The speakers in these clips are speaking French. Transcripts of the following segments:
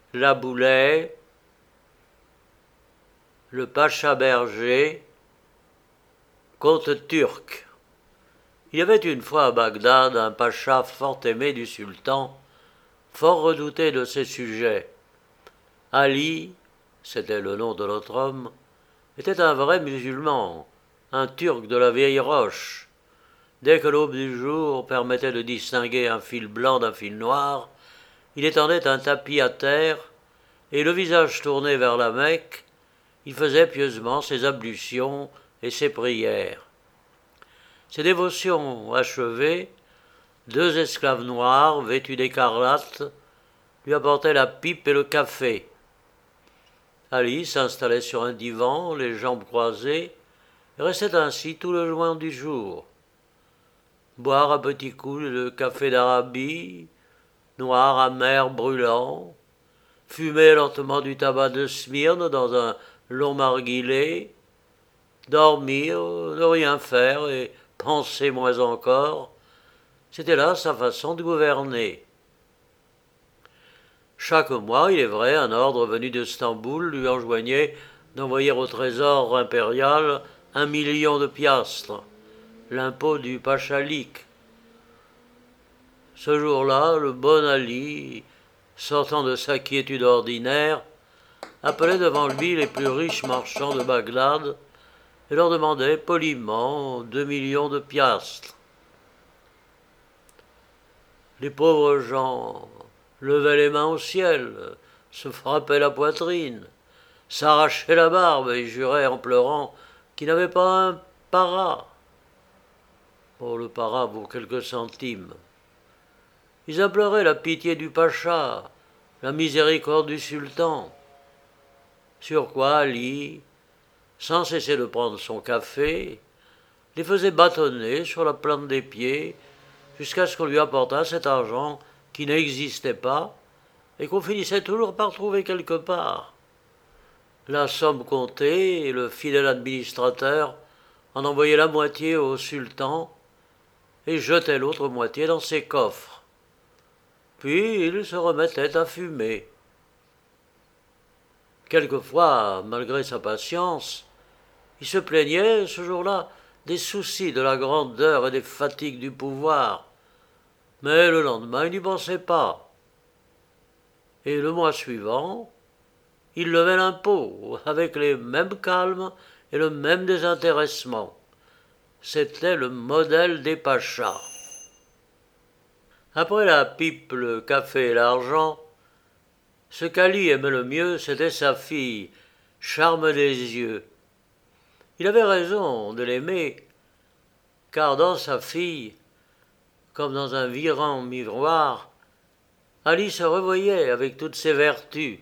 la Boulaye, le Pacha Berger, comte turc. Il y avait une fois à Bagdad un pacha fort aimé du sultan, fort redouté de ses sujets. Ali, c'était le nom de notre homme, était un vrai musulman, un turc de la vieille roche. Dès que l'aube du jour permettait de distinguer un fil blanc d'un fil noir, il étendait un tapis à terre, et le visage tourné vers la Mecque, il faisait pieusement ses ablutions et ses prières. Ses dévotions achevées, deux esclaves noirs, vêtus d'écarlate, lui apportaient la pipe et le café. Ali s'installait sur un divan, les jambes croisées, et restait ainsi tout le loin du jour. Boire à petits coups le café d'Arabie, noir, amer, brûlant, fumer lentement du tabac de Smyrne dans un long narguilé, dormir, ne rien faire et penser moins encore, c'était là sa façon de gouverner. Chaque mois, il est vrai, un ordre venu de Stamboul lui enjoignait d'envoyer au trésor impérial 1 million de piastres, l'impôt du pachalik. Ce jour-là, le bon Ali, sortant de sa quiétude ordinaire, appelait devant lui les plus riches marchands de Bagdad et leur demandait poliment 2 millions de piastres. Les pauvres gens levaient les mains au ciel, se frappaient la poitrine, s'arrachaient la barbe et juraient en pleurant qu'ils n'avaient pas un para. Oh, le para vaut quelques centimes. Ils imploraient la pitié du pacha, la miséricorde du sultan. Sur quoi Ali, sans cesser de prendre son café, les faisait bâtonner sur la plante des pieds jusqu'à ce qu'on lui apportât cet argent qui n'existait pas et qu'on finissait toujours par trouver quelque part. La somme comptée, le fidèle administrateur en envoyait la moitié au sultan et jetait l'autre moitié dans ses coffres. Puis il se remettait à fumer. Quelquefois, malgré sa patience, il se plaignait ce jour-là des soucis de la grandeur et des fatigues du pouvoir. Mais le lendemain, il n'y pensait pas. Et le mois suivant, il levait l'impôt avec les mêmes calmes et le même désintéressement. C'était le modèle des pachas. Après la pipe, le café et l'argent, ce qu'Ali aimait le mieux, c'était sa fille, charme des yeux. Il avait raison de l'aimer, car dans sa fille, comme dans un virant miroir, Ali se revoyait avec toutes ses vertus.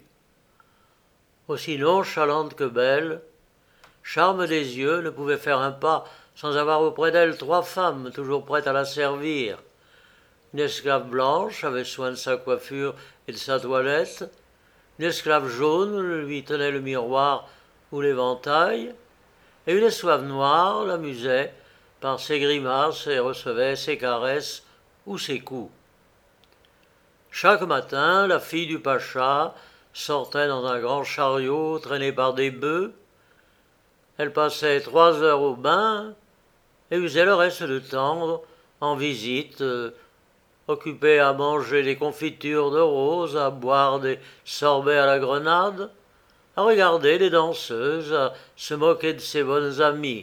Aussi nonchalante que belle, Charme des yeux ne pouvait faire un pas sans avoir auprès d'elle 3 femmes toujours prêtes à la servir. Une esclave blanche avait soin de sa coiffure et de sa toilette, une esclave jaune lui tenait le miroir ou l'éventail, et une esclave noire l'amusait par ses grimaces et recevait ses caresses ou ses coups. Chaque matin, la fille du pacha sortait dans un grand chariot traîné par des bœufs. Elle passait 3 heures au bain et usait le reste du temps en visite, occupée à manger des confitures de roses, à boire des sorbets à la grenade, à regarder les danseuses, à se moquer de ses bonnes amies.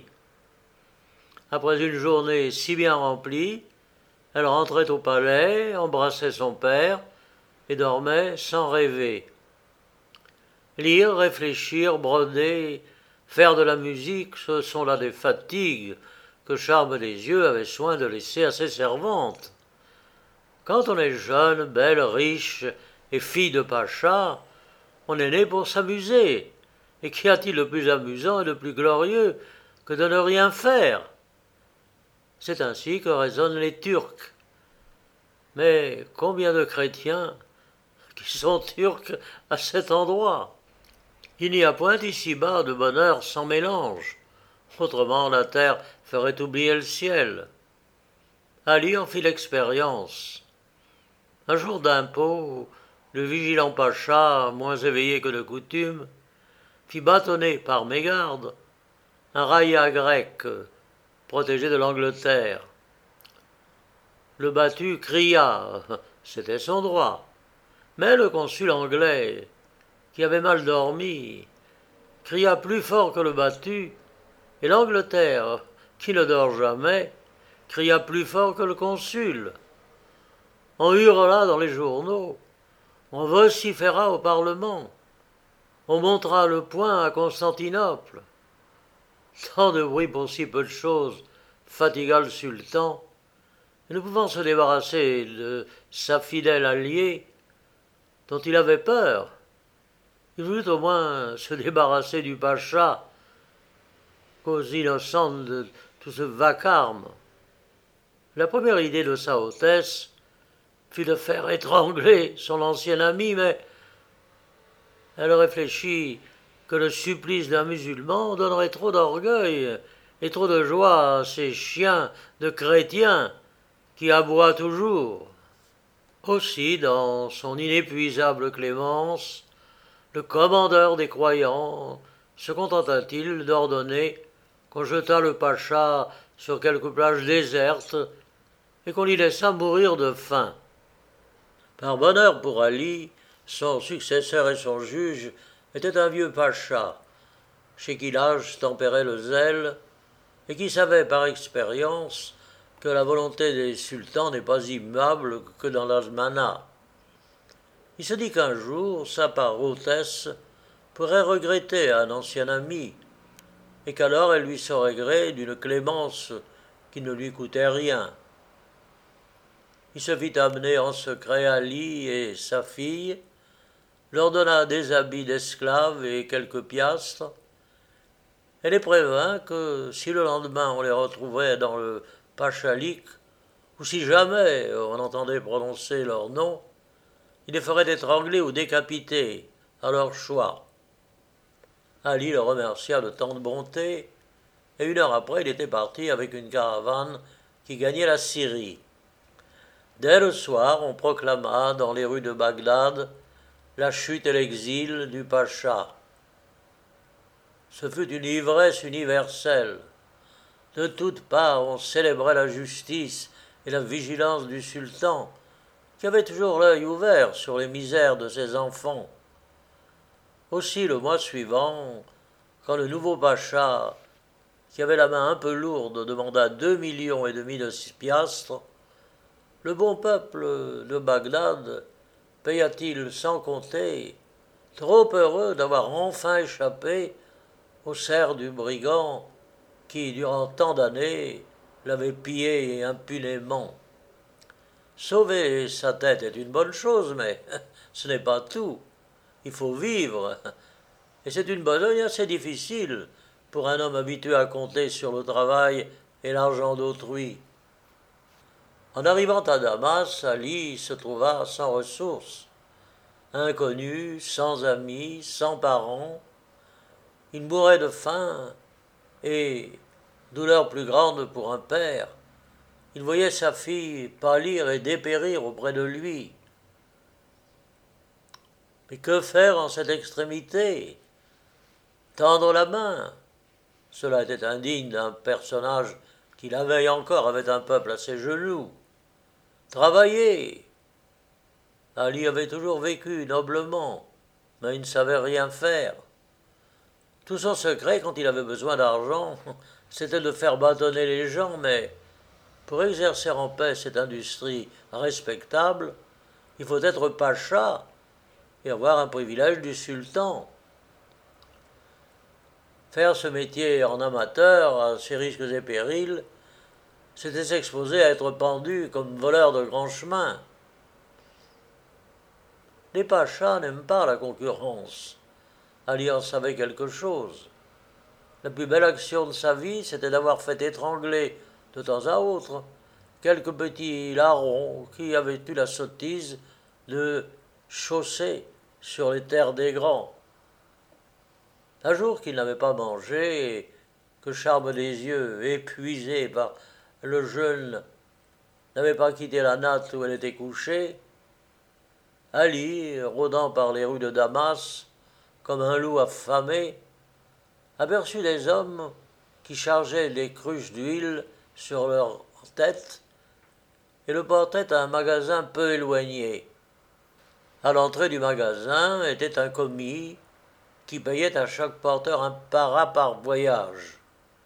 Après une journée si bien remplie, elle rentrait au palais, embrassait son père et dormait sans rêver. Lire, réfléchir, broder, faire de la musique, ce sont là des fatigues que Charme des Yeux avait soin de laisser à ses servantes. Quand on est jeune, belle, riche et fille de pacha, on est né pour s'amuser. Et qu'y a-t-il de plus amusant et de plus glorieux que de ne rien faire? C'est ainsi que raisonnent les Turcs. Mais combien de chrétiens qui sont turcs à cet endroit? Il n'y a point ici-bas de bonheur sans mélange. Autrement, la terre ferait oublier le ciel. Ali en fit l'expérience. Un jour d'impôt, le vigilant pacha, moins éveillé que de coutume, fit bâtonner par mégarde un raïa grec protégé de l'Angleterre. Le battu cria, c'était son droit, mais le consul anglais, qui avait mal dormi, cria plus fort que le battu, et l'Angleterre, qui ne dort jamais, cria plus fort que le consul. On hurla dans les journaux, on vociféra au Parlement, on montra le poing à Constantinople. Tant de bruit pour si peu de choses fatigua le sultan, et ne pouvant se débarrasser de sa fidèle alliée, dont il avait peur, il voulut au moins se débarrasser du pacha, cause innocente de tout ce vacarme. La première idée de sa hôtesse fut de faire étrangler son ancien ami, mais elle réfléchit que le supplice d'un musulman donnerait trop d'orgueil et trop de joie à ces chiens de chrétiens qui aboient toujours. Aussi, dans son inépuisable clémence, le commandeur des croyants se contenta-t-il d'ordonner qu'on jetât le pacha sur quelque plage déserte et qu'on l'y laissât mourir de faim. Par bonheur pour Ali, son successeur et son juge était un vieux pacha, chez qui l'âge tempérait le zèle, et qui savait par expérience que la volonté des sultans n'est pas immuable que dans l'azmana. Il se dit qu'un jour, sa part hautesse pourrait regretter un ancien ami, et qu'alors elle lui saurait gré d'une clémence qui ne lui coûtait rien. Il se fit amener en secret Ali et sa fille, leur donna des habits d'esclaves et quelques piastres, et les prévint que si le lendemain on les retrouvait dans le Pachalik, ou si jamais on entendait prononcer leur nom, il les ferait étrangler ou décapiter, à leur choix. Ali le remercia de tant de bonté, et 1 heure après il était parti avec une caravane qui gagnait la Syrie. Dès le soir, on proclama dans les rues de Bagdad la chute et l'exil du pacha. Ce fut une ivresse universelle. De toutes parts, on célébrait la justice et la vigilance du sultan, qui avait toujours l'œil ouvert sur les misères de ses enfants. Aussi, le mois suivant, quand le nouveau pacha, qui avait la main un peu lourde, demanda 2,5 millions de piastres, le bon peuple de Bagdad paya-t-il sans compter, trop heureux d'avoir enfin échappé aux serres du brigand qui, durant tant d'années, l'avait pillé impunément. Sauver sa tête est une bonne chose, mais ce n'est pas tout. Il faut vivre, et c'est une besogne assez difficile pour un homme habitué à compter sur le travail et l'argent d'autrui. En arrivant à Damas, Ali se trouva sans ressources, inconnu, sans amis, sans parents. Il mourait de faim et, douleur plus grande pour un père, il voyait sa fille pâlir et dépérir auprès de lui. Mais que faire en cette extrémité? Tendre la main? Cela était indigne d'un personnage qui la veille encore avait un peuple à ses genoux. Travailler? Ali avait toujours vécu noblement, mais il ne savait rien faire. Tout son secret, quand il avait besoin d'argent, c'était de faire bâtonner les gens, mais pour exercer en paix cette industrie respectable, il faut être pacha et avoir un privilège du sultan. Faire ce métier en amateur, à ses risques et périls, c'était s'exposer à être pendu comme voleur de grand chemin. Les pachas n'aiment pas la concurrence. Ali en savait quelque chose. La plus belle action de sa vie, c'était d'avoir fait étrangler, de temps à autre, quelques petits larrons qui avaient eu la sottise de chausser sur les terres des grands. Un jour qu'il n'avait pas mangé, et que Charme des Yeux, épuisé par le jeûne, n'avait pas quitté la natte où elle était couchée, Ali, rôdant par les rues de Damas, comme un loup affamé, aperçut des hommes qui chargeaient des cruches d'huile sur leurs têtes et le portaient à un magasin peu éloigné. À l'entrée du magasin était un commis qui payait à chaque porteur un para par voyage.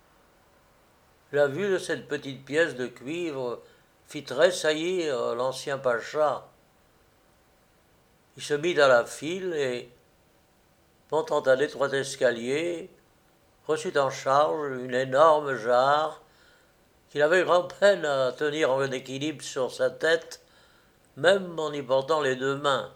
La vue de cette petite pièce de cuivre fit tressaillir l'ancien pacha. Il se mit à la file et, montant un étroit escalier, reçut en charge une énorme jarre qu'il avait grand-peine à tenir en équilibre sur sa tête, même en y portant les deux mains.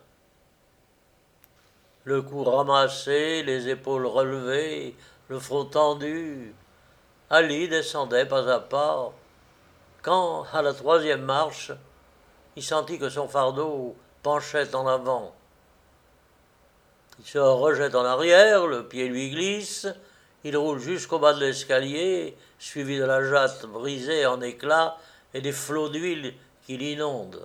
Le cou ramassé, les épaules relevées, le front tendu, Ali descendait pas à pas, quand, à la troisième marche, il sentit que son fardeau penchait en avant. Il se rejette en arrière, le pied lui glisse, il roule jusqu'au bas de l'escalier, suivi de la jatte brisée en éclats et des flots d'huile qui l'inondent.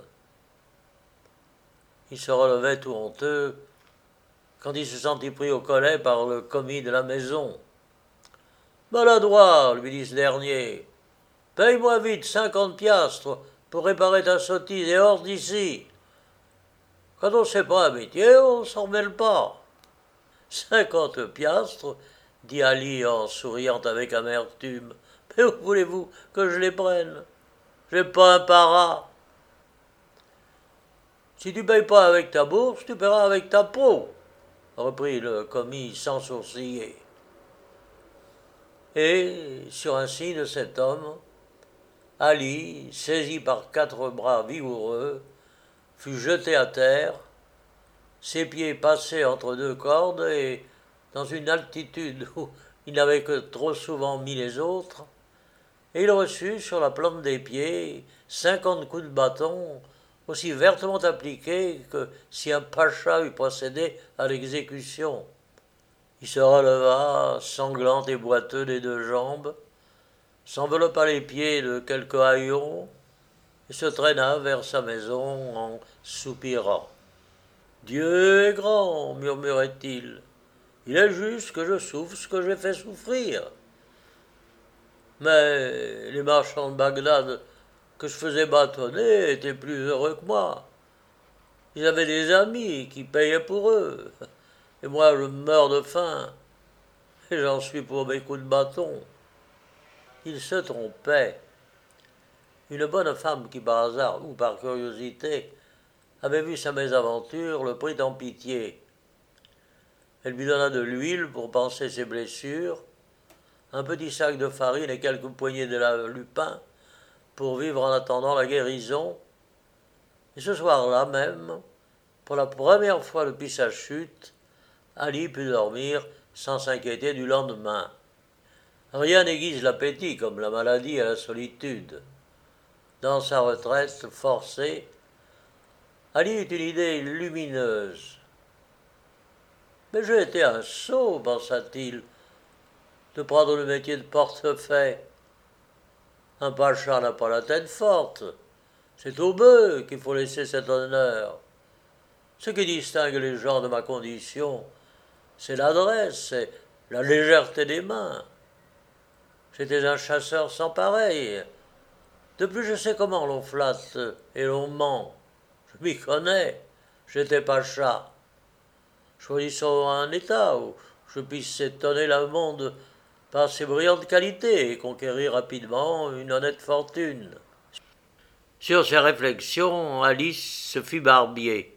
Il se relevait tout honteux quand il se sentit pris au collet par le commis de la maison. « Maladroit, lui dit ce dernier, paye-moi vite 50 piastres pour réparer ta sottise et hors d'ici. Quand on ne sait pas un métier, on ne s'en mêle pas. » 50 piastres, dit Ali en souriant avec amertume. Mais où voulez-vous que je les prenne? J'ai pas un para. Si tu payes pas avec ta bourse, tu paieras avec ta peau, reprit le commis sans sourciller. Et, sur un signe de cet homme, Ali, saisi par 4 bras vigoureux, fut jeté à terre, ses pieds passés entre 2 cordes et, dans une altitude où il n'avait que trop souvent mis les autres, et il reçut sur la plante des pieds 50 coups de bâton, aussi vertement appliqués que si un pacha eût procédé à l'exécution. Il se releva, sanglant et boiteux des 2 jambes, s'enveloppa les pieds de quelques haillons et se traîna vers sa maison en soupirant. « Dieu est grand, murmurait-il. Il est juste que je souffre ce que j'ai fait souffrir. Mais les marchands de Bagdad que je faisais bâtonner étaient plus heureux que moi. Ils avaient des amis qui payaient pour eux. Et moi, je meurs de faim. Et j'en suis pour mes coups de bâton. » Il se trompait. Une bonne femme qui, par hasard ou par curiosité, avait vu sa mésaventure, le prit en pitié. Elle lui donna de l'huile pour panser ses blessures, un petit sac de farine et quelques poignées de lupin pour vivre en attendant la guérison. Et ce soir-là même, pour la première fois depuis sa chute, Ali put dormir sans s'inquiéter du lendemain. Rien n'aiguise l'appétit comme la maladie et la solitude. Dans sa retraite forcée, Ali eut une idée lumineuse. « Mais j'ai été un sot, pensa-t-il, de prendre le métier de portefaix. Un pacha n'a pas la tête forte. C'est aux bœufs qu'il faut laisser cet honneur. Ce qui distingue les gens de ma condition, c'est l'adresse, c'est la légèreté des mains. J'étais un chasseur sans pareil. De plus, je sais comment l'on flatte et l'on ment. Je m'y connais. J'étais pacha. Choisissons un état où je puisse étonner le monde par ses brillantes qualités et conquérir rapidement une honnête fortune. » Sur ces réflexions, Alice se fit barbier.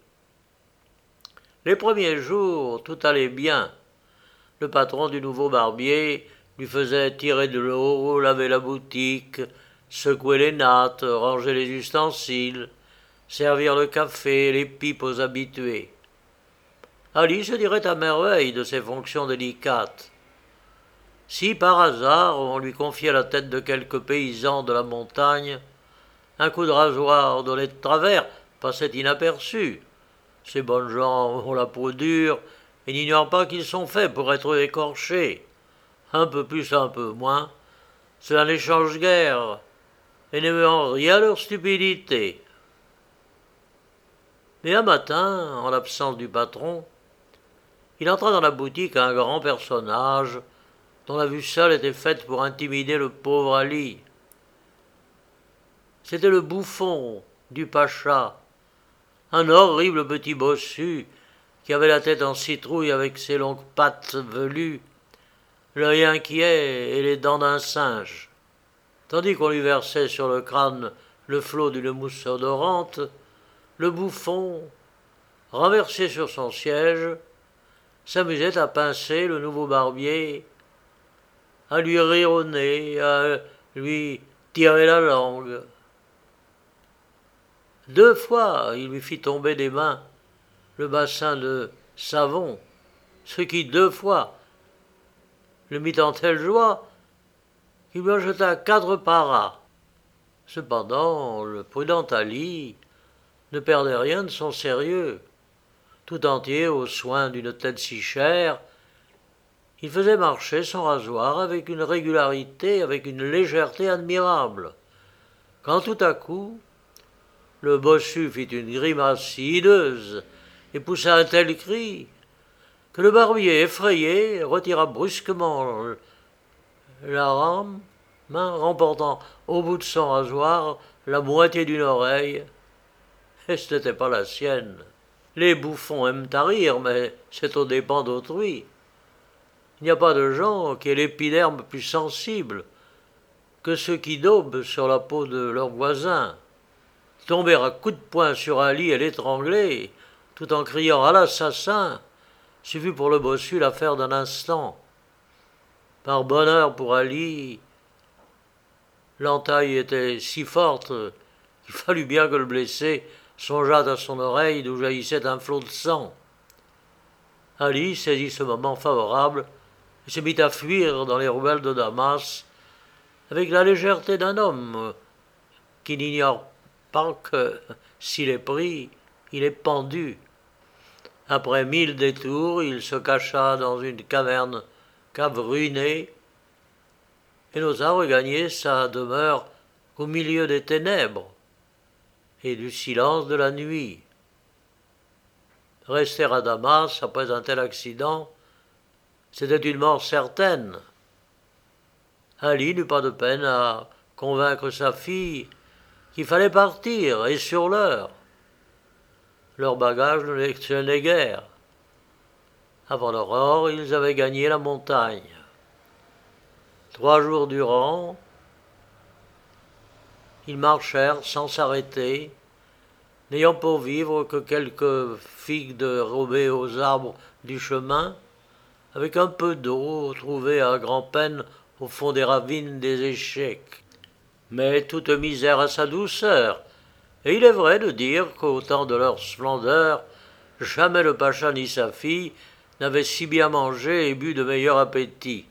Les premiers jours, tout allait bien. Le patron du nouveau barbier lui faisait tirer de l'eau, laver la boutique, secouer les nattes, ranger les ustensiles, servir le café et les pipes aux habitués. Ali se dirait à merveille de ses fonctions délicates. Si par hasard on lui confiait la tête de quelques paysans de la montagne, un coup de rasoir donné de travers passait inaperçu. Ces bonnes gens ont la peau dure et n'ignorent pas qu'ils sont faits pour être écorchés. Un peu plus, un peu moins, cela ne change guère et ne met en rien leur stupidité. Mais un matin, en l'absence du patron, il entra dans la boutique un grand personnage dont la vue seule était faite pour intimider le pauvre Ali. C'était le bouffon du pacha, un horrible petit bossu qui avait la tête en citrouille avec ses longues pattes velues, l'œil inquiet et les dents d'un singe. Tandis qu'on lui versait sur le crâne le flot d'une mousse odorante, le bouffon, renversé sur son siège, s'amusait à pincer le nouveau barbier, à lui rire au nez, à lui tirer la langue. 2 fois, il lui fit tomber des mains le bassin de savon, ce qui 2 fois le mit en telle joie qu'il lui en jeta 4 paras. Cependant, le prudent Ali ne perdait rien de son sérieux. Tout entier aux soins d'une tête si chère, il faisait marcher son rasoir avec une régularité, avec une légèreté admirable. Quand tout à coup, le bossu fit une grimace hideuse et poussa un tel cri que le barbier, effrayé, retira brusquement la main, remportant au bout de son rasoir la moitié d'une oreille, et ce n'était pas la sienne. Les bouffons aiment à rire, mais c'est aux dépens d'autrui. Il n'y a pas de gens qui aient l'épiderme plus sensible que ceux qui daubent sur la peau de leurs voisins. Tomber à coups de poing sur Ali et l'étrangler, tout en criant à l'assassin, ce fut pour le bossu l'affaire d'un instant. Par bonheur pour Ali, l'entaille était si forte qu'il fallut bien que le blessé songeât à son oreille d'où jaillissait un flot de sang. Ali saisit ce moment favorable et se mit à fuir dans les ruelles de Damas avec la légèreté d'un homme qui n'ignore pas que, s'il est pris, il est pendu. Après 1000 détours, il se cacha dans une caverne ruinée et n'osa regagner sa demeure qu'au milieu des ténèbres et du silence de la nuit. Rester à Damas après un tel accident, c'était une mort certaine. Ali n'eut pas de peine à convaincre sa fille qu'il fallait partir, et sur l'heure. Leurs bagages ne les tenaient guère. Avant l'aurore, ils avaient gagné la montagne. 3 jours durant, ils marchèrent sans s'arrêter, n'ayant pour vivre que quelques figues dérobées aux arbres du chemin, avec un peu d'eau trouvée à grand-peine au fond des ravines des échecs. Mais toute misère a sa douceur, et il est vrai de dire qu'au temps de leur splendeur, jamais le pacha ni sa fille n'avaient si bien mangé et bu de meilleur appétit.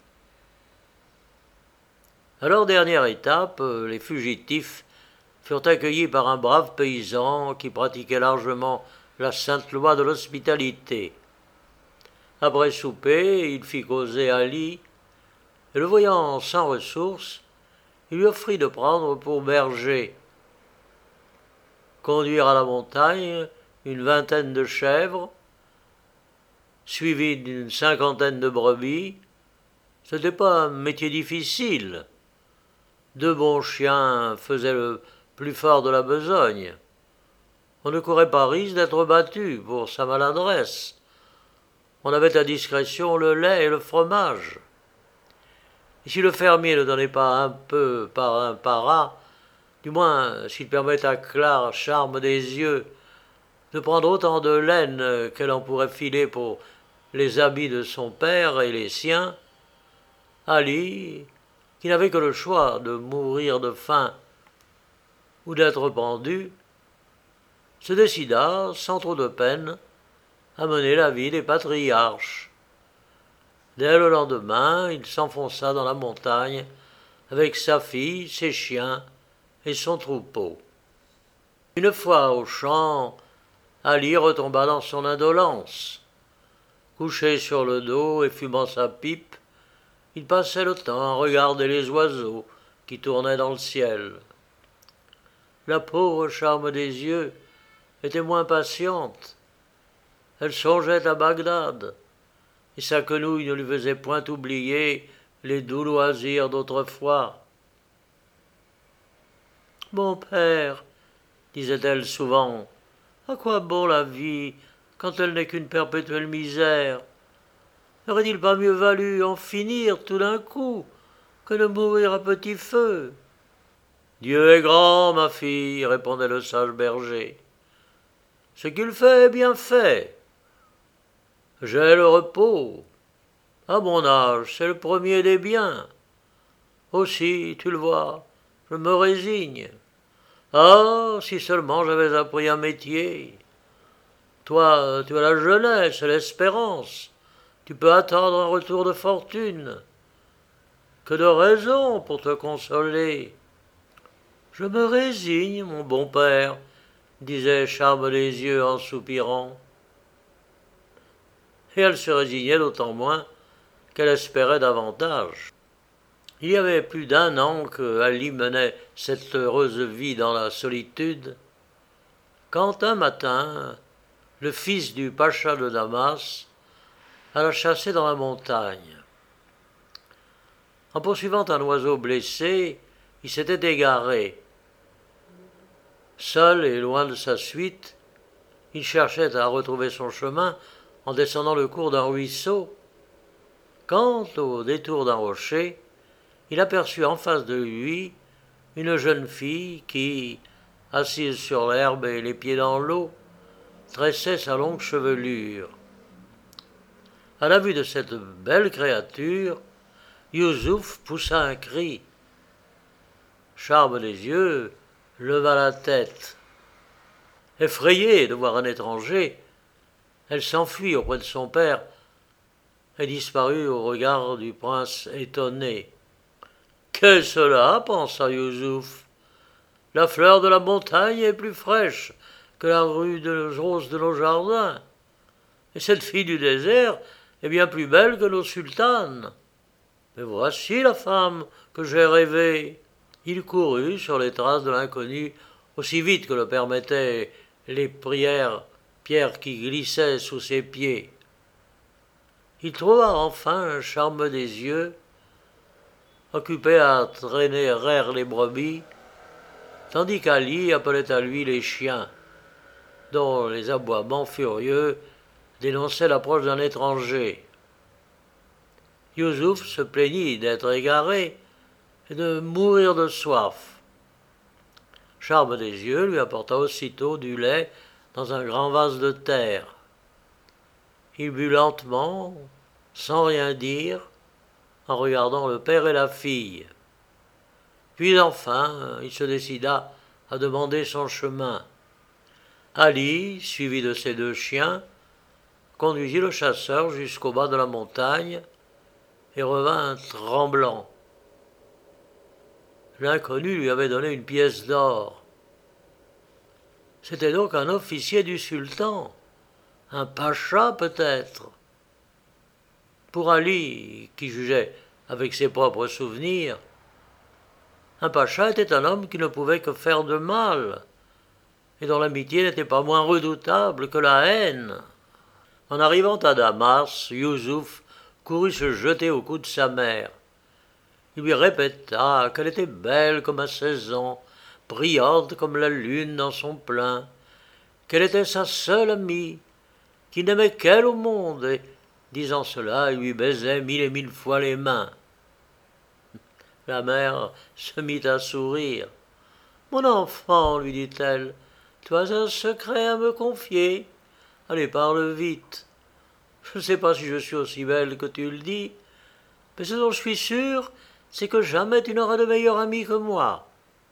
À leur dernière étape, les fugitifs furent accueillis par un brave paysan qui pratiquait largement la sainte loi de l'hospitalité. Après souper, il fit causer Ali, et le voyant sans ressources, il lui offrit de prendre pour berger. Conduire à la montagne une vingtaine de chèvres, suivies d'une 50aine de brebis, ce n'était pas un métier difficile. 2 bons chiens faisaient le plus fort de la besogne. On ne courait pas risque d'être battu pour sa maladresse. On avait à discrétion le lait et le fromage. Et si le fermier ne donnait pas un peu par un para, du moins s'il permettait à Clara, charme des yeux, de prendre autant de laine qu'elle en pourrait filer pour les habits de son père et les siens, Ali, qui n'avait que le choix de mourir de faim ou d'être pendu, se décida, sans trop de peine, à mener la vie des patriarches. Dès le lendemain, il s'enfonça dans la montagne avec sa fille, ses chiens et son troupeau. Une fois au champ, Ali retomba dans son indolence. Couché sur le dos et fumant sa pipe, il passait le temps à regarder les oiseaux qui tournaient dans le ciel. La pauvre Charme des Yeux était moins patiente. Elle songeait à Bagdad, et sa quenouille ne lui faisait point oublier les doux loisirs d'autrefois. « Mon père, disait-elle souvent, à quoi bon la vie quand elle n'est qu'une perpétuelle misère? N'aurait-il pas mieux valu en finir tout d'un coup que de mourir à petit feu? » « Dieu est grand, ma fille, répondait le sage berger. Ce qu'il fait est bien fait. J'ai le repos. À mon âge, c'est le premier des biens. Aussi, tu le vois, je me résigne. Ah, si seulement j'avais appris un métier. Toi, tu as la jeunesse et l'espérance. Tu peux attendre un retour de fortune. Que de raisons pour te consoler. Je me résigne, mon bon père, disait Charme des yeux en soupirant. Et elle se résignait d'autant moins qu'elle espérait davantage. Il y avait plus d'un an que Ali menait cette heureuse vie dans la solitude, quand un matin, le fils du pacha de Damas alla chasser dans la montagne. En poursuivant un oiseau blessé, il s'était égaré. Seul et loin de sa suite, il cherchait à retrouver son chemin en descendant le cours d'un ruisseau, quand, au détour d'un rocher, il aperçut en face de lui une jeune fille qui, assise sur l'herbe et les pieds dans l'eau, tressait sa longue chevelure. À la vue de cette belle créature, Youssouf poussa un cri. Charme des yeux leva la tête. Effrayée de voir un étranger, elle s'enfuit auprès de son père et disparut au regard du prince étonné. « Qu'est cela ?» pensa Youssouf. « La fleur de la montagne est plus fraîche que la rue de rose de nos jardins, et cette fille du désert est bien plus belle que nos sultanes. Mais voici la femme que j'ai rêvée. » Il courut sur les traces de l'inconnu aussi vite que le permettaient les pierres qui glissaient sous ses pieds. Il trouva enfin un Charme des yeux, occupé à traîner rire les brebis, tandis qu'Ali appelait à lui les chiens, dont les aboiements furieux dénonçaient l'approche d'un étranger. Youssouf se plaignit d'être égaré et de mourir de soif. Charme des yeux lui apporta aussitôt du lait dans un grand vase de terre. Il but lentement, sans rien dire, en regardant le père et la fille. Puis enfin, il se décida à demander son chemin. Ali, suivi de ses deux chiens, conduisit le chasseur jusqu'au bas de la montagne et revint tremblant. L'inconnu lui avait donné une pièce d'or. C'était donc un officier du sultan, un pacha peut-être. Pour Ali, qui jugeait avec ses propres souvenirs, un pacha était un homme qui ne pouvait que faire de mal, et dont l'amitié n'était pas moins redoutable que la haine. En arrivant à Damas, Youssouf courut se jeter au cou de sa mère. Il lui répéta qu'elle était belle comme à 16 ans, brillante comme la lune dans son plein, qu'elle était sa seule amie, qu'il n'aimait qu'elle au monde, et, disant cela, il lui baisait 1000 et 1000 fois les mains. La mère se mit à sourire. « Mon enfant, lui dit-elle, tu as un secret à me confier. Allez, parle vite. Je ne sais pas si je suis aussi belle que tu le dis, mais ce dont je suis sûr, c'est que jamais tu n'auras de meilleur ami que moi. »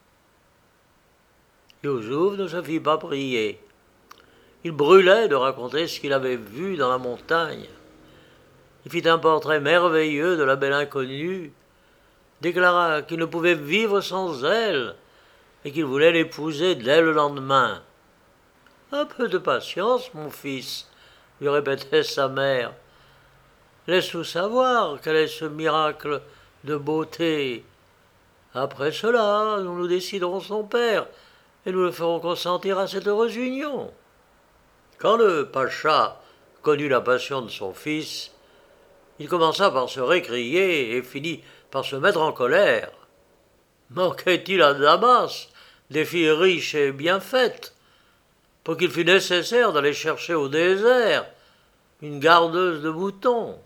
Youssouf ne se fit pas prier. Il brûlait de raconter ce qu'il avait vu dans la montagne. Il fit un portrait merveilleux de la belle inconnue, déclara qu'il ne pouvait vivre sans elle et qu'il voulait l'épouser dès le lendemain. « Un peu de patience, mon fils, » lui répétait sa mère. « Laisse-nous savoir quel est ce miracle de beauté. Après cela, nous nous déciderons son père, et nous le ferons consentir à cette heureuse union. » Quand le pacha connut la passion de son fils, il commença par se récrier et finit par se mettre en colère. Manquait-il à Damas des filles riches et bien faites, pour qu'il fût nécessaire d'aller chercher au désert une gardeuse de moutons?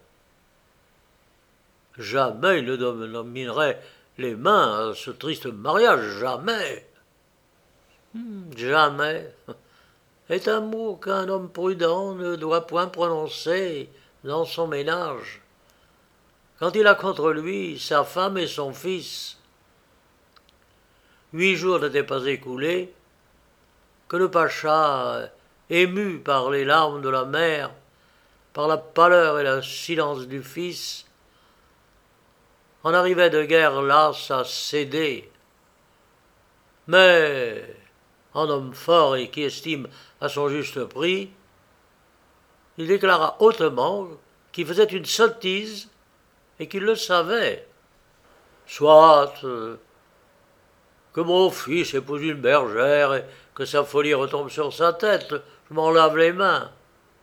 Jamais il ne dominerait les mains à ce triste mariage, jamais. Jamais est un mot qu'un homme prudent ne doit point prononcer dans son ménage, quand il a contre lui sa femme et son fils. 8 jours n'étaient pas écoulés que le pacha, ému par les larmes de la mère, par la pâleur et le silence du fils, en arrivait de guerre lasse à céder. Mais, en homme fort et qui estime à son juste prix, il déclara hautement qu'il faisait une sottise et qu'il le savait. Soit que mon fils épouse une bergère et que sa folie retombe sur sa tête, je m'en lave les mains.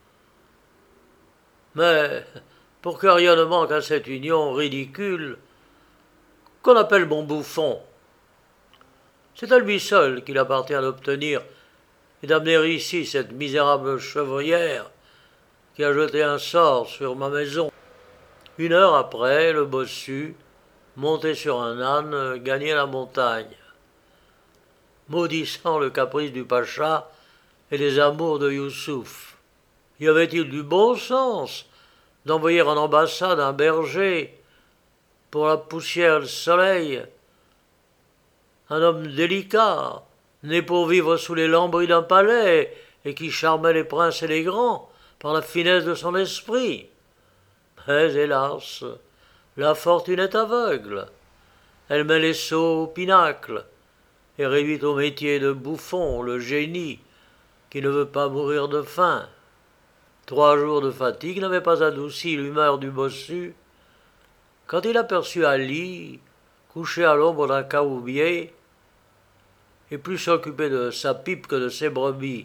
Mais, pour que rien ne manque à cette union ridicule, qu'on appelle mon bouffon, c'est à lui seul qu'il appartient d'obtenir et d'amener ici cette misérable chevrière qui a jeté un sort sur ma maison. 1 heure après, le bossu, monté sur un âne, gagnait la montagne. Maudissant le caprice du pacha et les amours de Youssouf. Y avait-il du bon sens d'envoyer en ambassade un berger pour la poussière et le soleil, un homme délicat, né pour vivre sous les lambris d'un palais et qui charmait les princes et les grands par la finesse de son esprit? Mais hélas, la fortune est aveugle. Elle met les sots au pinacle et réduit au métier de bouffon le génie qui ne veut pas mourir de faim. 3 jours de fatigue n'avaient pas adouci l'humeur du bossu quand il aperçut Ali couché à l'ombre d'un caoubier et plus s'occuper de sa pipe que de ses brebis.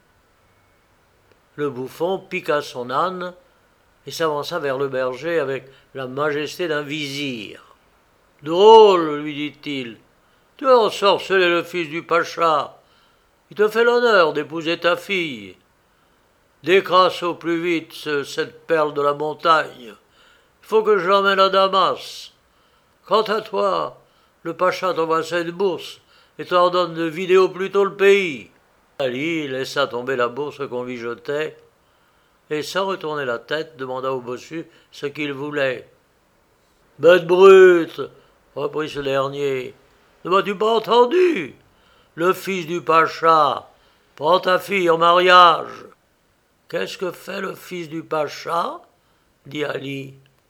Le bouffon piqua son âne et s'avança vers le berger avec la majesté d'un vizir. « Drôle, lui dit-il, tu as ensorcelé le fils du pacha. Il te fait l'honneur d'épouser ta fille. Décrasse au plus vite cette perle de la montagne. Il faut que je l'emmène à Damas. Quant à toi, le pacha t'envoie cette bourse et t'ordonne de vider au plus tôt le pays. » Ali laissa tomber la bourse qu'on lui jetait et, sans retourner la tête, demanda au bossu ce qu'il voulait. « Bête brute, reprit ce dernier, ne m'as-tu pas entendu? Le fils du pacha prend ta fille en mariage. »« Qu'est-ce que fait le fils du pacha ?» dit Ali.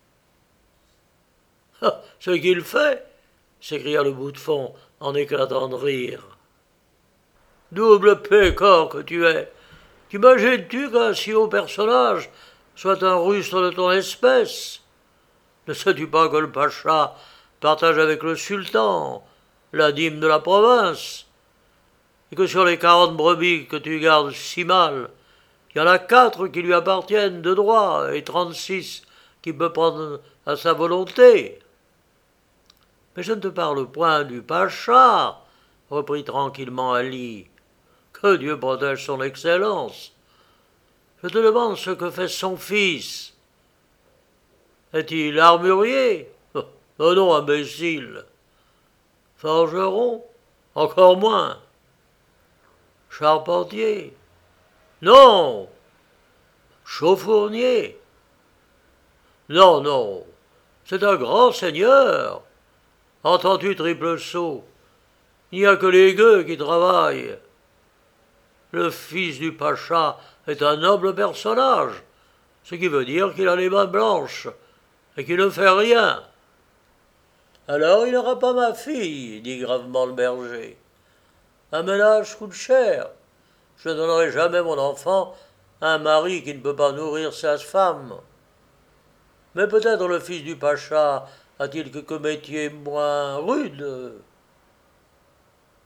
« Ah, ce qu'il fait !» s'écria le bouffon en éclatant de rire. « Double pécor que tu es! T'imagines-tu qu'un si haut personnage soit un rustre de ton espèce? Ne sais-tu pas que le pacha partage avec le sultan la dîme de la province, et que sur les 40 brebis que tu gardes si mal, il y en a 4 qui lui appartiennent de droit et 36 qui peut prendre à sa volonté? Mais je ne te parle point du pacha, reprit tranquillement Ali. Que Dieu protège son excellence. Je te demande ce que fait son fils. Est-il armurier? Oh non, imbécile. Forgeron? Encore moins. Charpentier? Non. Chauffournier? Non, non. C'est un grand seigneur. Entends-tu, triple sot? Il n'y a que les gueux qui travaillent. Le fils du pacha est un noble personnage, ce qui veut dire qu'il a les mains blanches et qu'il ne fait rien. Alors il n'aura pas ma fille, dit gravement le berger. Un ménage coûte cher. Je ne donnerai jamais mon enfant à un mari qui ne peut pas nourrir sa femme. Mais peut-être le fils du pacha a-t-il quelque métier moins rude?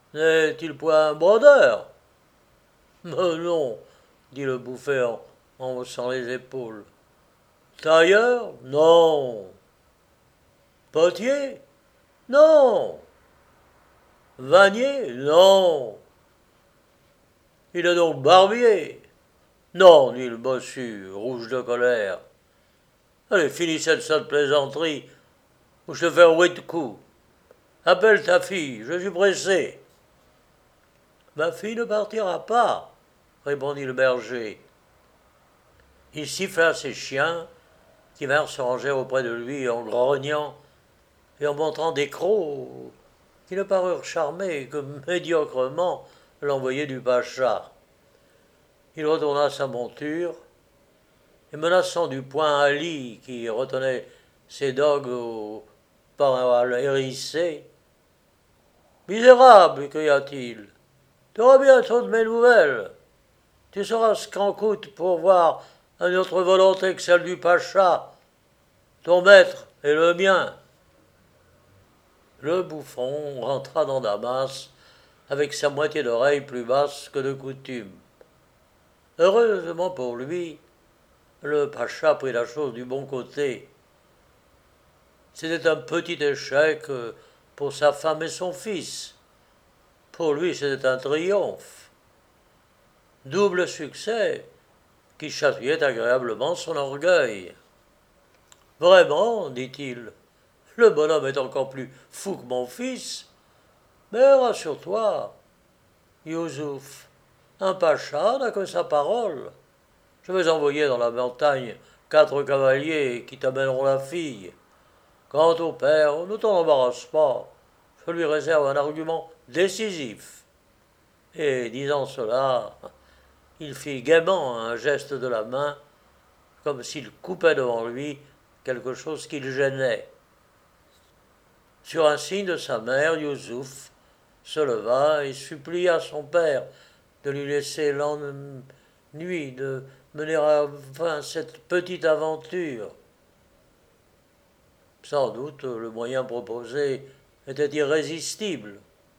N'est-il point un brodeur? Mais non, dit le bouffé en haussant les épaules. Tailleur? Non. Potier? Non. Vannier? Non. Il est donc barbier? Non, dit le bossu, rouge de colère. Allez, finis cette sotte plaisanterie, ou je te fais un huit de coups. Appelle ta fille, je suis pressé. Ma fille ne partira pas, répondit le berger. Il siffla ses chiens, qui vinrent se ranger auprès de lui en grognant et en montrant des crocs qui ne parurent charmer que médiocrement l'envoyé du pacha. Il retourna à sa monture et menaçant du poing Ali qui retenait ses dogues au poil hérissé. Misérable, cria-t-il, tu auras bientôt de mes nouvelles. Tu sauras ce qu'en coûte pour voir une autre volonté que celle du pacha, ton maître et le mien. Le bouffon rentra dans Damas avec sa moitié d'oreille plus basse que de coutume. Heureusement pour lui, le pacha prit la chose du bon côté. C'était un petit échec pour sa femme et son fils. Pour lui, c'était un triomphe. Double succès qui chatouillait agréablement son orgueil. Vraiment, dit-il, le bonhomme est encore plus fou que mon fils, mais rassure-toi, Youssouf, un pacha n'a que sa parole. Je vais envoyer dans la montagne 4 cavaliers qui t'amèneront la fille. Quant au père, ne t'en embarrasse pas, je lui réserve un argument décisif. Et disant cela, il fit gaiement un geste de la main, comme s'il coupait devant lui quelque chose qui le gênait. Sur un signe de sa mère, Youssouf se leva et supplia son père de lui laisser l'ennui de mener à fin cette petite aventure. Sans doute le moyen proposé était irrésistible.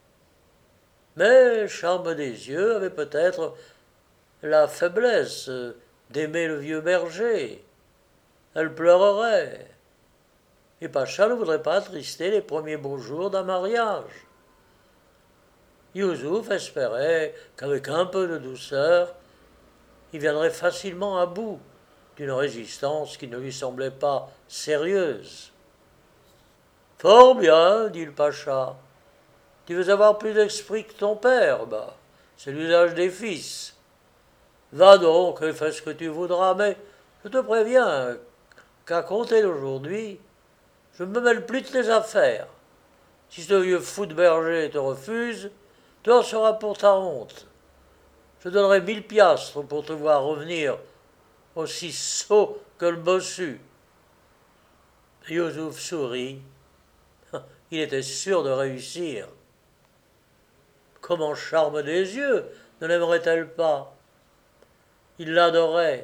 Mais Charme des Yeux avait peut-être la faiblesse d'aimer le vieux berger. Elle pleurerait. Et Pacha ne voudrait pas attrister les premiers beaux jours d'un mariage. Youssouf espérait qu'avec un peu de douceur, il viendrait facilement à bout d'une résistance qui ne lui semblait pas sérieuse. Fort bien, dit le pacha. Tu veux avoir plus d'esprit que ton père, bah, c'est l'usage des fils. Va donc et fais ce que tu voudras, mais je te préviens qu'à compter d'aujourd'hui, je ne me mêle plus de tes affaires. Si ce vieux fou de berger te refuse, tu en seras pour ta honte. Je donnerai 1000 piastres pour te voir revenir aussi sot que le bossu. Youssouf sourit. Il était sûr de réussir. Comment Charme des Yeux ne l'aimerait-elle pas? Il l'adorait.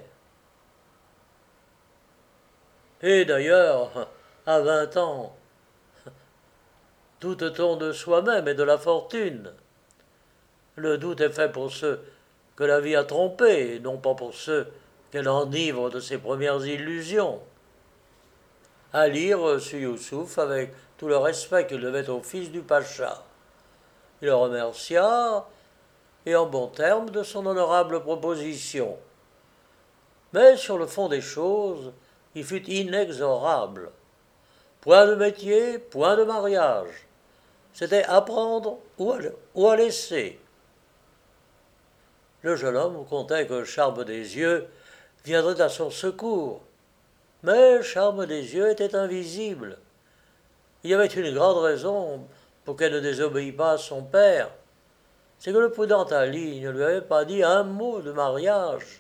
Et d'ailleurs, à 20 ans, doute-t-on de soi-même et de la fortune? Le doute est fait pour ceux que la vie a trompés, et non pas pour ceux qu'elle enivre de ses premières illusions. Ali reçut Youssouf avec tout le respect qu'il devait au fils du pacha. Il le remercia, et en bons termes, de son honorable proposition. Mais sur le fond des choses, il fut inexorable. Point de métier, point de mariage. C'était à prendre ou à laisser. Le jeune homme comptait que Charme des Yeux viendrait à son secours. Mais Charme des Yeux était invisible. Il y avait une grande raison pour qu'elle ne désobéît pas à son père. C'est que le prudent Ali ne lui avait pas dit un mot de mariage.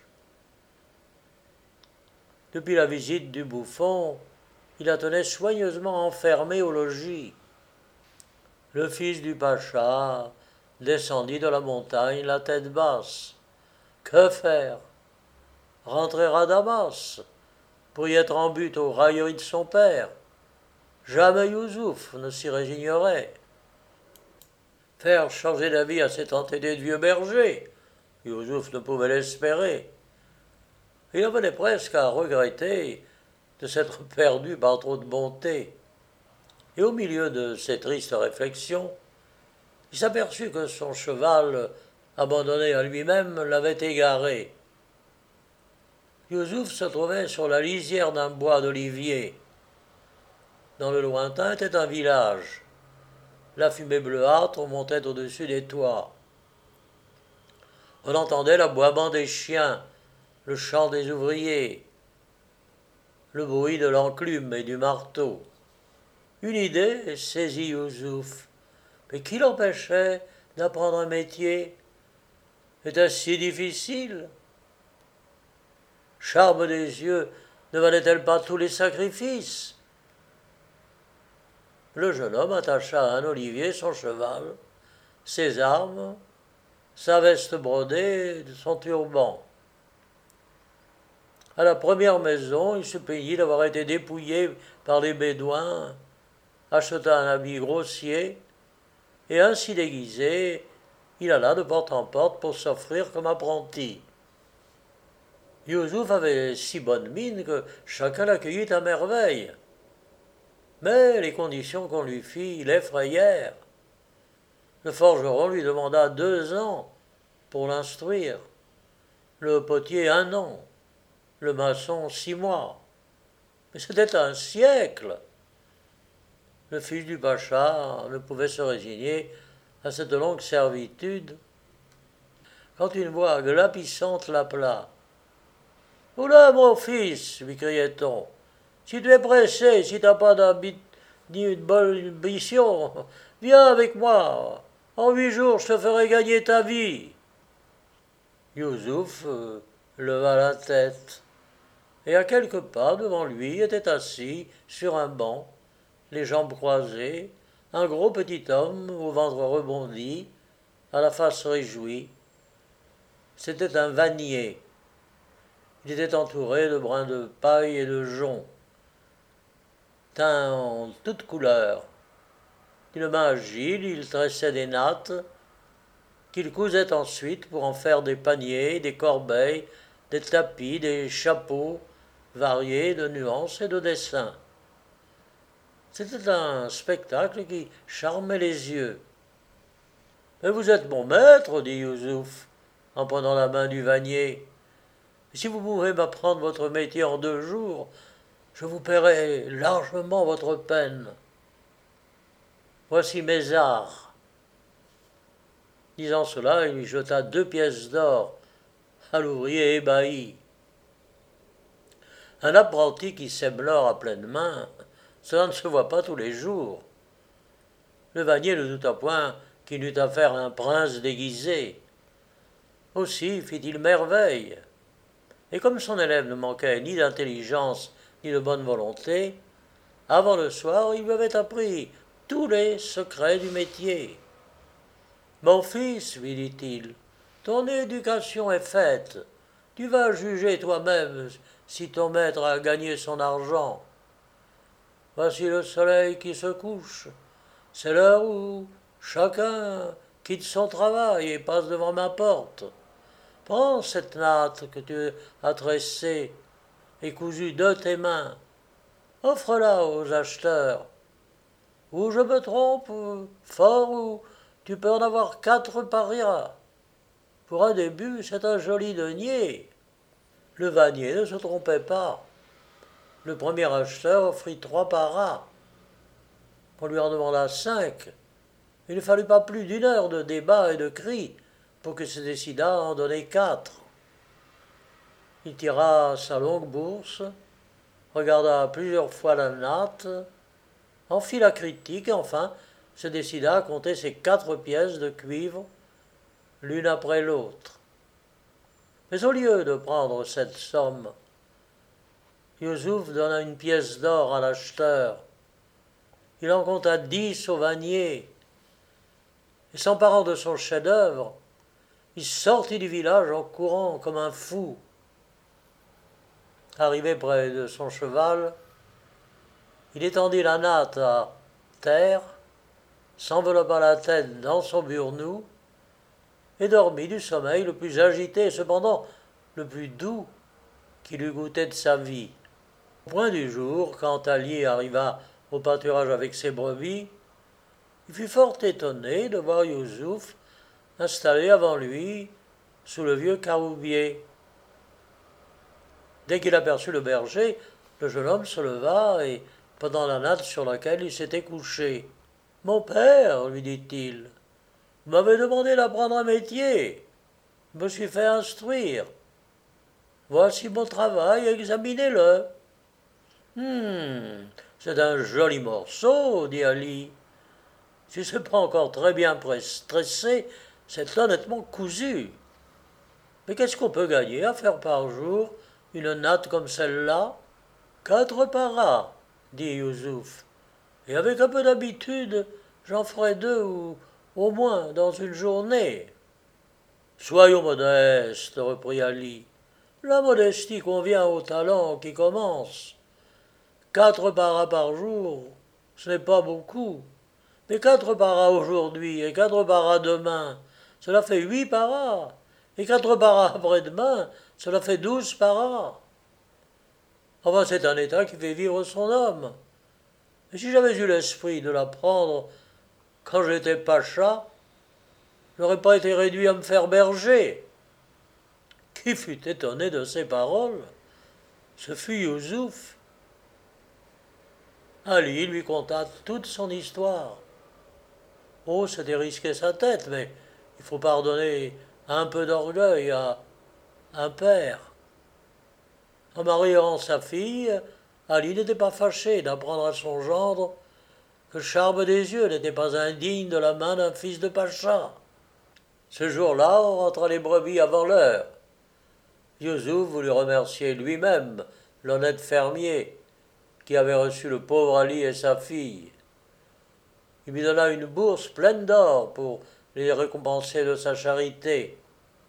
Depuis la visite du bouffon, il la tenait soigneusement enfermée au logis. Le fils du pacha descendit de la montagne la tête basse. Que faire? Rentrer à Damas pour y être en but aux railleries de son père? Jamais Youssouf ne s'y résignerait. Faire changer d'avis à cet entêté de vieux berger, Youssouf ne pouvait l'espérer. Il en venait presque à regretter de s'être perdu par trop de bonté. Et au milieu de ces tristes réflexions, il s'aperçut que son cheval, abandonné à lui-même, l'avait égaré. Youssouf se trouvait sur la lisière d'un bois d'oliviers. Dans le lointain était un village. La fumée bleuâtre montait au-dessus des toits. On entendait l'aboiement des chiens, le chant des ouvriers, le bruit de l'enclume et du marteau. Une idée saisit Youssouf. Mais qui l'empêchait d'apprendre un métier? Était-ce si difficile? Charme des yeux ne valait-elle pas tous les sacrifices? Le jeune homme attacha à un olivier son cheval, ses armes, sa veste brodée, son turban. À la première maison, il se plaignit d'avoir été dépouillé par les bédouins, acheta un habit grossier, et ainsi déguisé, il alla de porte en porte pour s'offrir comme apprenti. Youssouf avait si bonne mine que chacun l'accueillit à merveille. Mais les conditions qu'on lui fit l'effrayèrent. Le forgeron lui demanda 2 ans pour l'instruire, le potier 1 an, le maçon 6 mois. Mais c'était un siècle. Le fils du pacha ne pouvait se résigner à cette longue servitude quand une voix glapissante l'appela. « Oula, mon fils !» lui criait-on. « Si tu es pressé, si tu n'as pas ni une bonne ambition, viens avec moi. En 8 jours, je te ferai gagner ta vie. » Youssouf leva la tête, et à quelques pas devant lui était assis sur un banc, les jambes croisées, un gros petit homme au ventre rebondi, à la face réjouie. C'était un vannier. Il était entouré de brins de paille et de jonc, teints en toutes couleurs. D'une main agile, il tressait des nattes, qu'il cousait ensuite pour en faire des paniers, des corbeilles, des tapis, des chapeaux, variés de nuances et de dessins. C'était un spectacle qui charmait les yeux. « Mais vous êtes mon maître, dit Youssouf, en prenant la main du vannier. Si vous pouvez m'apprendre votre métier en 2 jours, je vous paierai largement votre peine. Voici mes arts. » Disant cela, il lui jeta 2 pièces d'or à l'ouvrier ébahi. Un apprenti qui sème l'or à pleine main, cela ne se voit pas tous les jours. Le vannier ne douta point qu'il n'eût affaire à un prince déguisé. Aussi fit-il merveille. Et comme son élève ne manquait ni d'intelligence ni de bonne volonté, avant le soir, il lui avait appris tous les secrets du métier. « Mon fils, lui dit-il, ton éducation est faite. Tu vas juger toi-même si ton maître a gagné son argent. Voici le soleil qui se couche. C'est l'heure où chacun quitte son travail et passe devant ma porte. Prends cette natte que tu as tressée et cousue de tes mains. Offre-la aux acheteurs. Ou je me trompe fort, ou tu peux en avoir 4 parias. Pour un début, c'est un joli denier. » Le vannier ne se trompait pas. Le premier acheteur offrit 3 paras. On lui en demanda 5. Il ne fallut pas plus d'1 heure de débat et de cris pour que se décidât à en donner 4. Il tira sa longue bourse, regarda plusieurs fois la natte, en fit la critique et enfin se décida à compter ses 4 pièces de cuivre, l'une après l'autre. Mais au lieu de prendre cette somme, Youssouf donna une pièce d'or à l'acheteur. Il en compta 10 au vannier, et s'emparant de son chef-d'œuvre, il sortit du village en courant comme un fou. Arrivé près de son cheval, il étendit la natte à terre s'enveloppa la tête dans son burnous et dormit du sommeil le plus agité et cependant le plus doux qu'il eût goûté de sa vie. Au point du jour, quand Ali arriva au pâturage avec ses brebis, il fut fort étonné de voir Youssouf installé avant lui sous le vieux caroubier. Dès qu'il aperçut le berger, le jeune homme se leva et, prenant la natte sur laquelle il s'était couché, « Mon père, lui dit-il, vous m'avez demandé d'apprendre un métier. Je me suis fait instruire. Voici mon travail, examinez-le. C'est un joli morceau, dit Ali. Si c'est pas encore très bien tressé, c'est honnêtement cousu. Mais qu'est-ce qu'on peut gagner à faire par jour une natte comme celle-là? 4 paras, dit Youssouf. Et avec un peu d'habitude, j'en ferai 2 ou au moins dans une journée. Soyons modestes, reprit Ali. La modestie convient au talent qui commence. 4 paras par jour, ce n'est pas beaucoup. Mais 4 paras aujourd'hui et 4 paras demain, cela fait 8 paras. Et 4 paras après-demain, cela fait 12 paras. Enfin, c'est un état qui fait vivre son homme. Et si j'avais eu l'esprit de l'apprendre quand j'étais pacha, je n'aurais pas été réduit à me faire berger. Qui fut étonné de ces paroles? Ce fut Youssouf. Ali lui conta toute son histoire. Oh, c'était risquer sa tête, mais il faut pardonner un peu d'orgueil à un père. En mariant sa fille, Ali n'était pas fâché d'apprendre à son gendre que Charme des Yeux n'était pas indigne de la main d'un fils de pacha. Ce jour-là, on rentra les brebis avant l'heure. Youssouf voulut remercier lui-même l'honnête fermier qui avait reçu le pauvre Ali et sa fille. Il lui donna une bourse pleine d'or pour les récompenser de sa charité.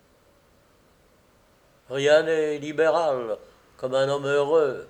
Rien n'est libéral comme un homme heureux.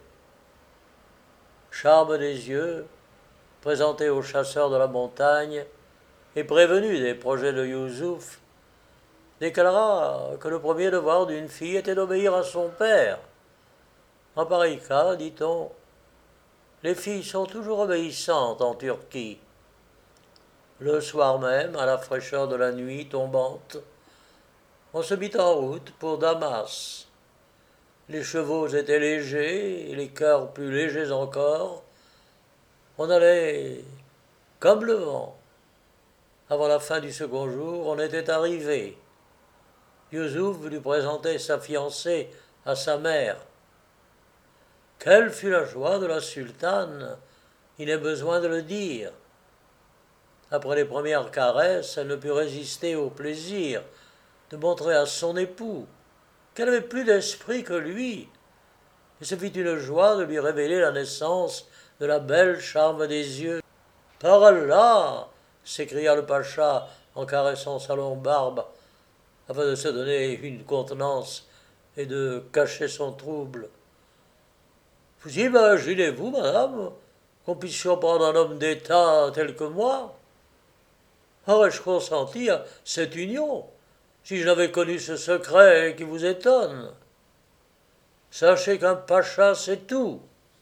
Charme des Yeux, présenté aux chasseurs de la montagne et prévenu des projets de Youssouf, déclara que le premier devoir d'une fille était d'obéir à son père. En pareil cas, dit-on, les filles sont toujours obéissantes en Turquie. Le soir même, à la fraîcheur de la nuit tombante, on se mit en route pour Damas. Les chevaux étaient légers et les cœurs plus légers encore. On allait comme le vent. Avant la fin du second jour, on était arrivé. Youssouf voulut présenter sa fiancée à sa mère. Quelle fut la joie de la sultane, il n'est besoin de le dire. Après les premières caresses, elle ne put résister au plaisir de montrer à son époux qu'elle avait plus d'esprit que lui, et ce fut une joie de lui révéler la naissance de la belle Charme des Yeux. « Par Allah !» s'écria le pacha en caressant sa longue barbe, afin de se donner une contenance et de cacher son trouble. « Vous imaginez-vous, madame, qu'on puisse surprendre un homme d'État tel que moi? Aurais-je consenti à cette union si je n'avais connu ce secret qui vous étonne? Sachez qu'un pacha, c'est tout. »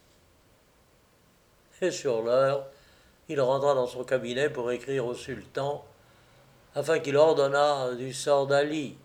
Et sur l'heure, il rentra dans son cabinet pour écrire au sultan, afin qu'il ordonnât du sort d'Ali.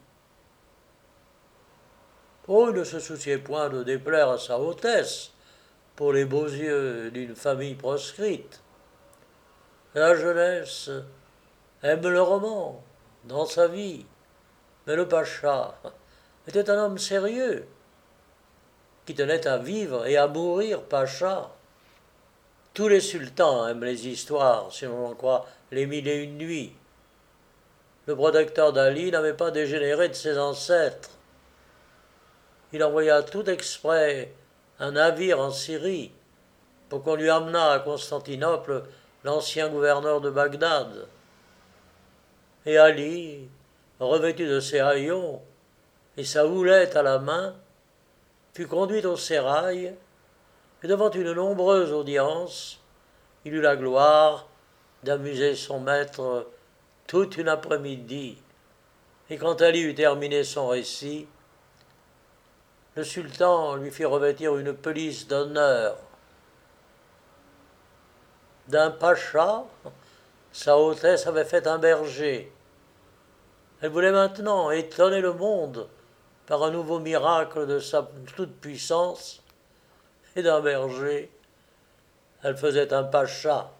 Oh, il ne se souciait point de déplaire à sa hautesse, pour les beaux yeux d'une famille proscrite. La jeunesse aime le roman dans sa vie, mais le pacha était un homme sérieux, qui tenait à vivre et à mourir pacha. Tous les sultans aiment les histoires, si l'on en croit les 1001 nuits. Le protecteur d'Ali n'avait pas dégénéré de ses ancêtres. Il envoya tout exprès un navire en Syrie pour qu'on lui amenât à Constantinople l'ancien gouverneur de Bagdad. Et Ali, revêtu de ses haillons et sa houlette à la main, fut conduit au sérail, et devant une nombreuse audience, il eut la gloire d'amuser son maître toute une après-midi, et quand Ali eut terminé son récit, le sultan lui fit revêtir une pelisse d'honneur d'un pacha. Sa hautesse avait fait un berger. Elle voulait maintenant étonner le monde par un nouveau miracle de sa toute-puissance, et d'un berger, elle faisait un pacha.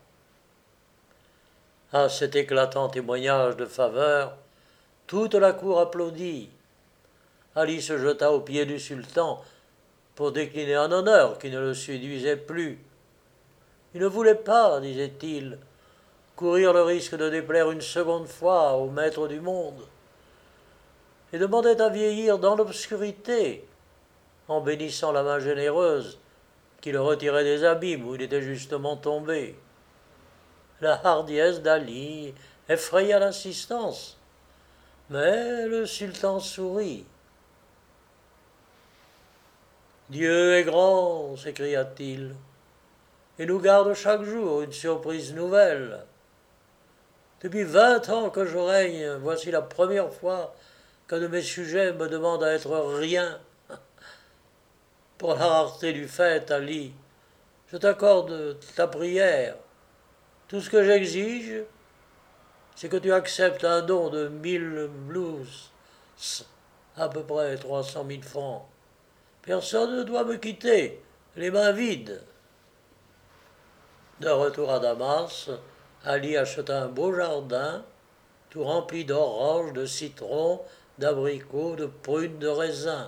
À cet éclatant témoignage de faveur, toute la cour applaudit. Ali se jeta aux pieds du sultan pour décliner un honneur qui ne le séduisait plus. Il ne voulait pas, disait-il, courir le risque de déplaire une seconde fois au maître du monde, et demandait à vieillir dans l'obscurité, en bénissant la main généreuse qui le retirait des abîmes où il était justement tombé. La hardiesse d'Ali effraya l'assistance, mais le sultan sourit. Dieu est grand, s'écria-t-il, et nous garde chaque jour une surprise nouvelle. Depuis 20 ans que je règne, voici la première fois qu'un de mes sujets me demande à être rien. Pour la rareté du fait, Ali, je t'accorde ta prière. Tout ce que j'exige, c'est que tu acceptes un don de 1000 blouses, à peu près 300 000 francs. Personne ne doit me quitter, les mains vides. De retour à Damas, Ali acheta un beau jardin, tout rempli d'oranges, de citrons, d'abricots, de prunes, de raisins.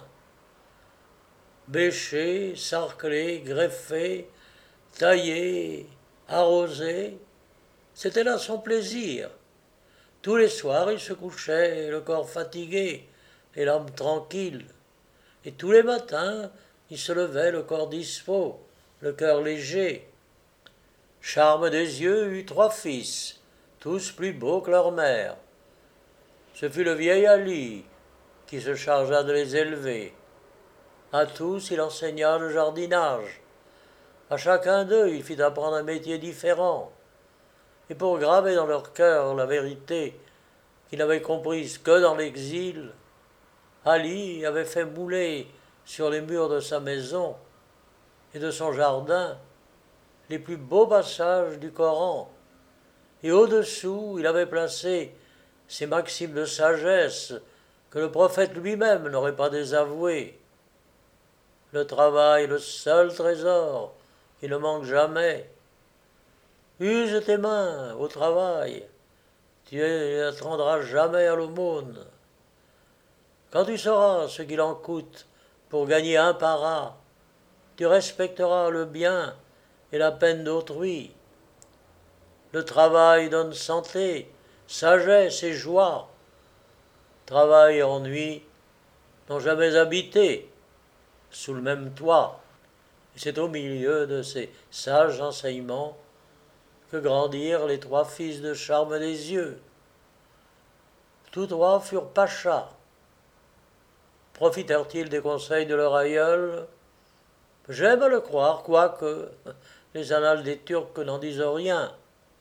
Bêchés, sarclés, greffés, taillés, arrosés, c'était là son plaisir. Tous les soirs, il se couchait, le corps fatigué, et l'âme tranquille. Et tous les matins, il se levait, le corps dispos, le cœur léger. Charme des yeux eut 3 fils, tous plus beaux que leur mère. Ce fut le vieil Ali qui se chargea de les élever. À tous, il enseigna le jardinage. À chacun d'eux, il fit apprendre un métier différent. Et pour graver dans leur cœur la vérité qu'il n'avait comprise que dans l'exil, Ali avait fait mouler sur les murs de sa maison et de son jardin les plus beaux passages du Coran. Et au-dessous, il avait placé ces maximes de sagesse que le prophète lui-même n'aurait pas désavouées. Le travail, le seul trésor qui ne manque jamais. Use tes mains au travail, tu n'attendras jamais à l'aumône. Quand tu sauras ce qu'il en coûte pour gagner un para, tu respecteras le bien et la peine d'autrui. Le travail donne santé, sagesse et joie. Travail et ennui n'ont jamais habité sous le même toit. Et c'est au milieu de ces sages enseignements que grandirent les 3 fils de Charme des Yeux. Tous 3 furent pachas. Profitèrent-ils des conseils de leur aïeul? J'aime à le croire, quoique les annales des Turcs n'en disent rien.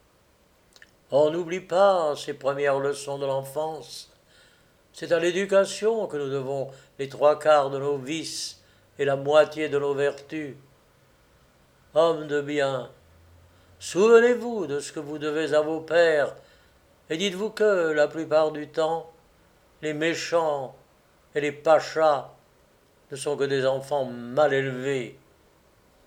On n'oublie pas ces premières leçons de l'enfance. C'est à l'éducation que nous devons les 3/4 de nos vices et la moitié de nos vertus. Hommes de bien, souvenez-vous de ce que vous devez à vos pères, et dites-vous que, la plupart du temps, les méchants et les pachas ne sont que des enfants mal élevés.